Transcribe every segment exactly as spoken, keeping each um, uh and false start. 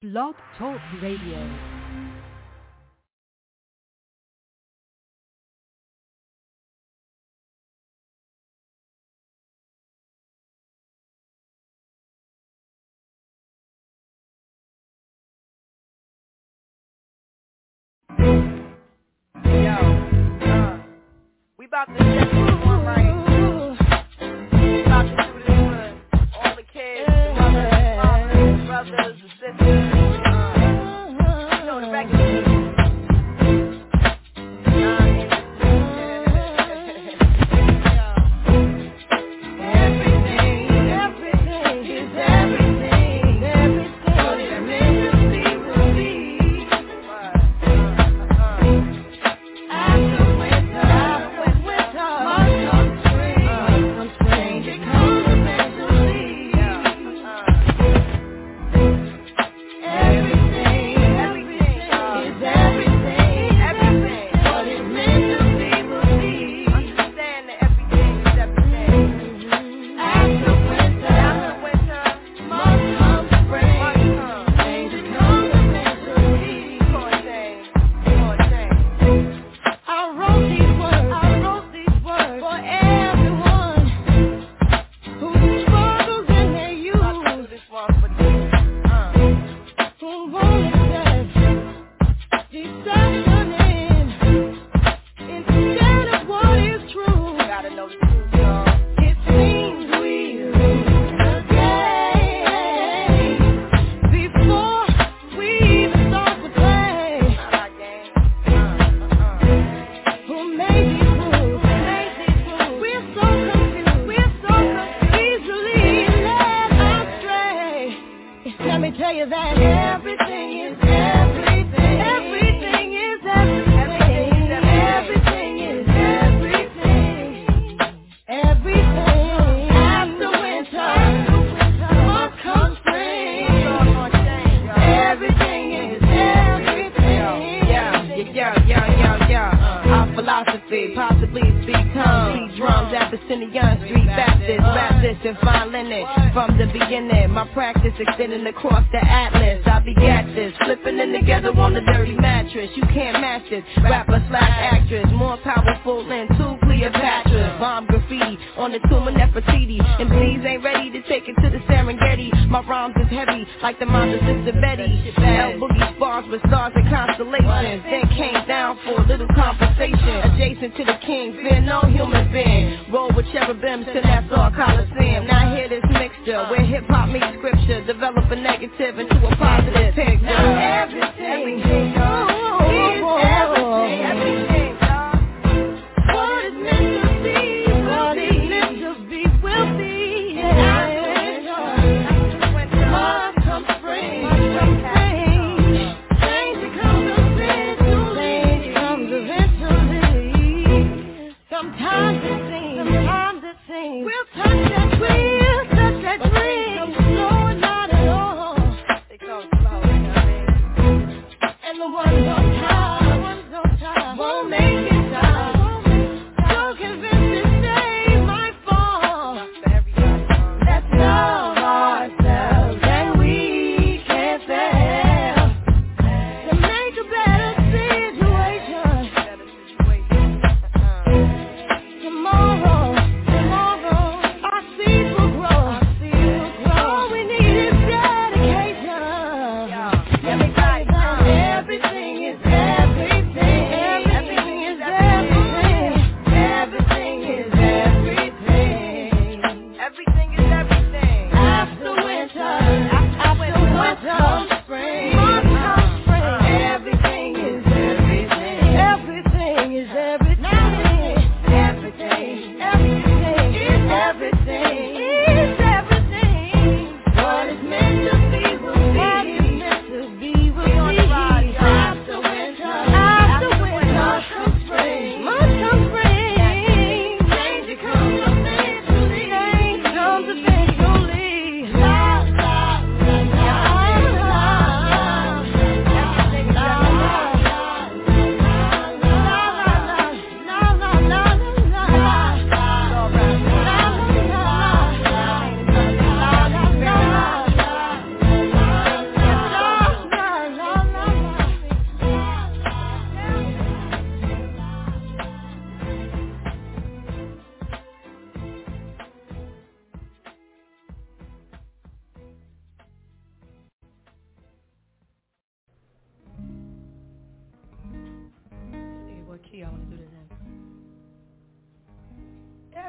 Blog Talk Radio. Yo, uh, we about to set this one right. We about to do this for all the kids, the mothers, fathers, brothers, the sisters. Uh, you know the regular.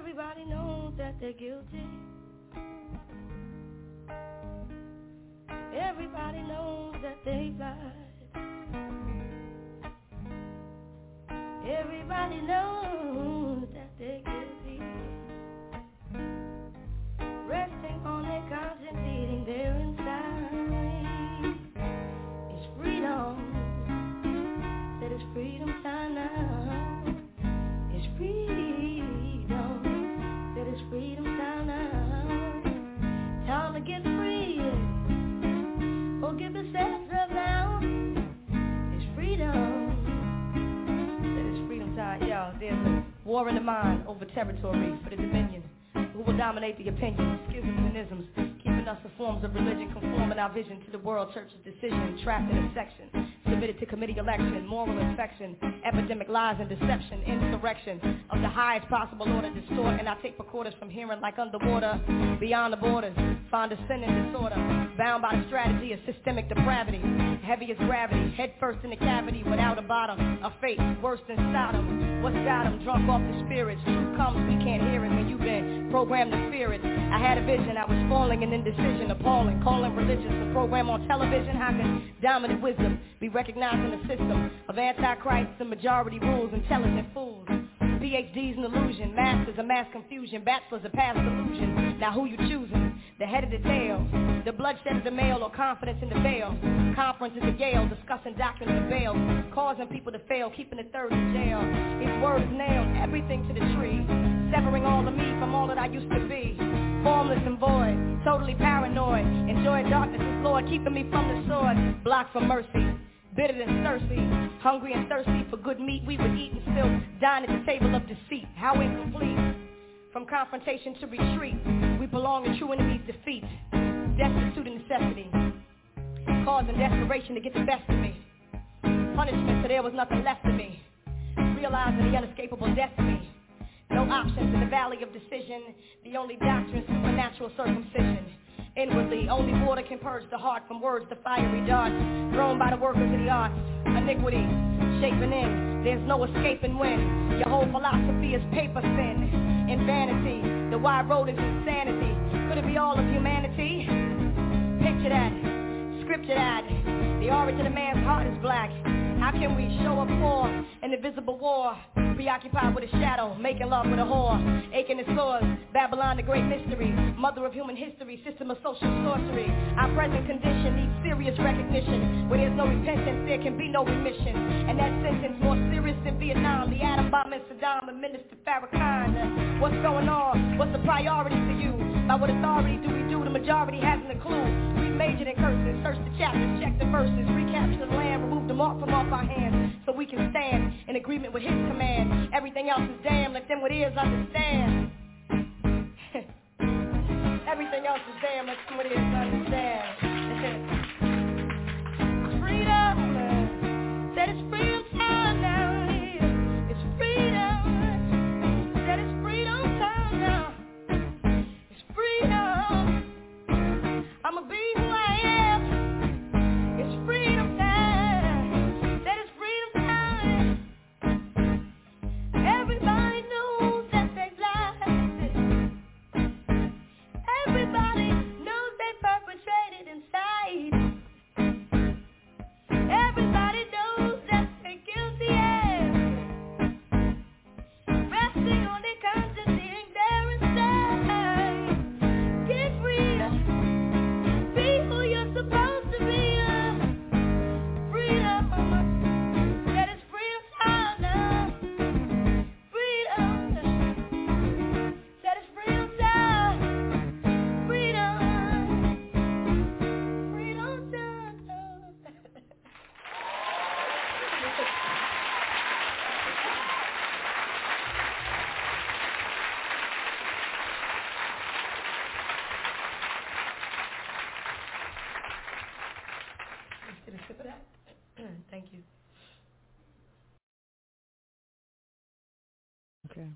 Everybody knows that they're guilty. Everybody knows that they lied. Everybody knows that they're guilty. Resting on their conscience, eating their inside. It's freedom. That is freedom time now. It's freedom. That is freedom time now. Time to get free. Oh, give yourself up now. It's freedom. That is freedom time. Yo, there's a war in the mind over territory for the dominion. Who will dominate the opinions, schisms and isms, keeping us the forms of religion, conforming our vision to the world church's decision, trapped in a section, submitted to committee election, moral inspection, epidemic lies and deception, insurrection of the highest possible order, distort, and I take recorders from hearing like underwater, beyond the borders, find a sin and disorder, bound by the strategy of systemic depravity, heavy as gravity, head first in the cavity, without a bottom, a fate worse than Sodom, what's got 'em, drunk off the spirits, truth comes, we can't hear it when you've been programmed to fear it. I had a vision, I was falling in indecision, appalling, calling religious, a program on television, how can dominant wisdom be recognized in the system of antichrist and majority rules, intelligent fools, P H Ds an illusion, masters of mass confusion, bachelors of past illusion, now who you choosing, the head of the tail, the bloodshed of the male or confidence in the veil, conferences at Yale, discussing doctrine of bail, causing people to fail, keeping the third in jail, its words nailed everything to the tree, severing all of me from all that I used to be, formless and void, totally paranoid, enjoying darkness as Lord, keeping me from the sword, blocked from mercy, bitter and thirsty, hungry and thirsty for good meat we would eat and still dine at the table of deceit, how incomplete, from confrontation to retreat, we belong to true enemies' defeat, destitute of necessity, causing desperation to get the best of me, punishment so there was nothing left of me, realizing the unescapable destiny, no options in the valley of decision, the only doctrine, supernatural circumcision. Inwardly, only water can purge the heart from words to fiery darts, thrown by the workers of the arts, iniquity, shaping in, there's no escaping when, your whole philosophy is paper thin, in vanity, the wide road is insanity, could it be all of humanity? Picture that, scripture that, the origin of man's heart is black, how can we show up for an invisible war, preoccupied with a shadow, making love with a whore, aching its sores, Babylon the great mystery, mother of human history, system of social sorcery, our present condition needs serious recognition, where there's no repentance there can be no remission, and that sentence more serious than Vietnam, the atom bomb and Saddam and Minister Farrakhan, what's going on, what's the priority for you, by what authority do we do, the majority hasn't a clue, we majored in curses, search the chapters, check the verses, recapture the land, remove the mark from off our hands, so we can stand in agreement with his command. Everything else is damn, let them with ears understand. Everything else is damn, let them with ears understand. Freedom, that is freedom time now. It's freedom, that is freedom time now. It's freedom, I'ma be who I am. It's freedom time, that is freedom time. Everybody knows that they lied. Everybody knows they perpetrated inside. Everybody knows that they're guilty as resting on their conscience, sitting there inside. Get free, be who you're supposed to be. Freedom, that is freedom time now. Freedom, that is freedom time. Freedom, freedom time. Let's get a sip of that. Thank you. Okay.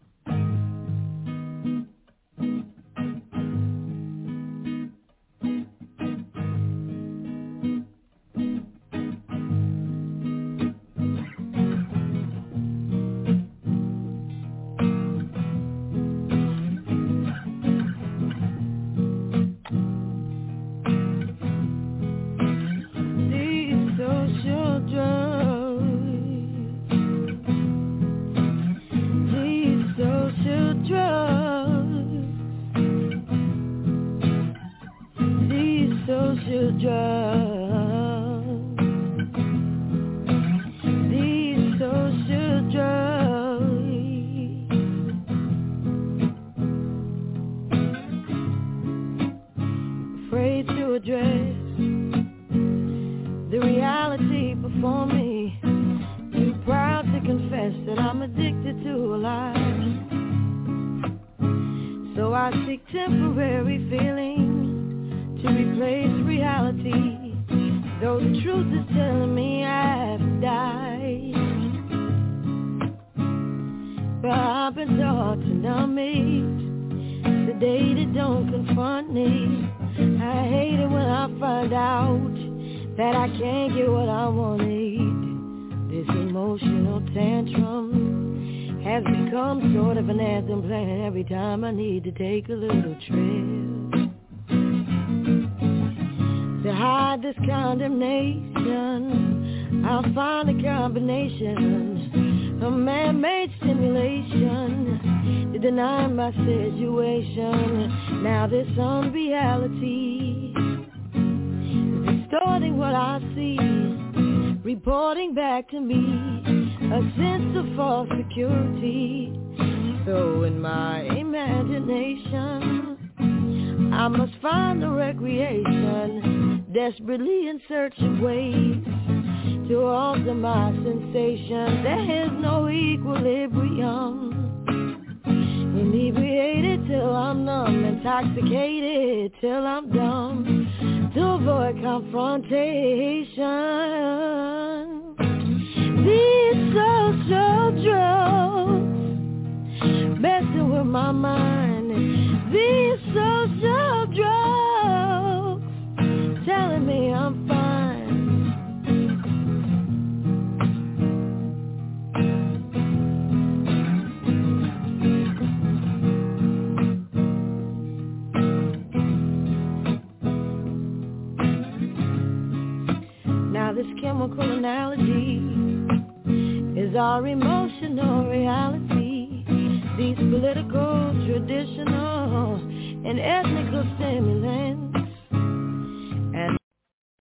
the reality before me. Too proud to confess that I'm addicted to a lie. So I seek temporary feeling to replace reality, though the truth is telling me I've died. But I've been taught to numb it, sedated, don't confront me. I hate it when I find out that I can't get what I wanted. This emotional tantrum has become sort of an anthem playing every time I need to take a little trip. To hide this condemnation, I'll find a combination of man-made stimulation to deny my situation. Now this unreality is distorting what I see, reporting back to me a sense of false security. So in my imagination, I must find the recreation, desperately in search of ways to alter my sensation. There is no equilibrium. Inebriated till I'm numb, intoxicated till I'm dumb, to avoid confrontation. These social drugs messing with my mind. These social drugs telling me I'm fine. Now this chemical analogy is our emotional reality. These political, traditional, and ethnical stimulants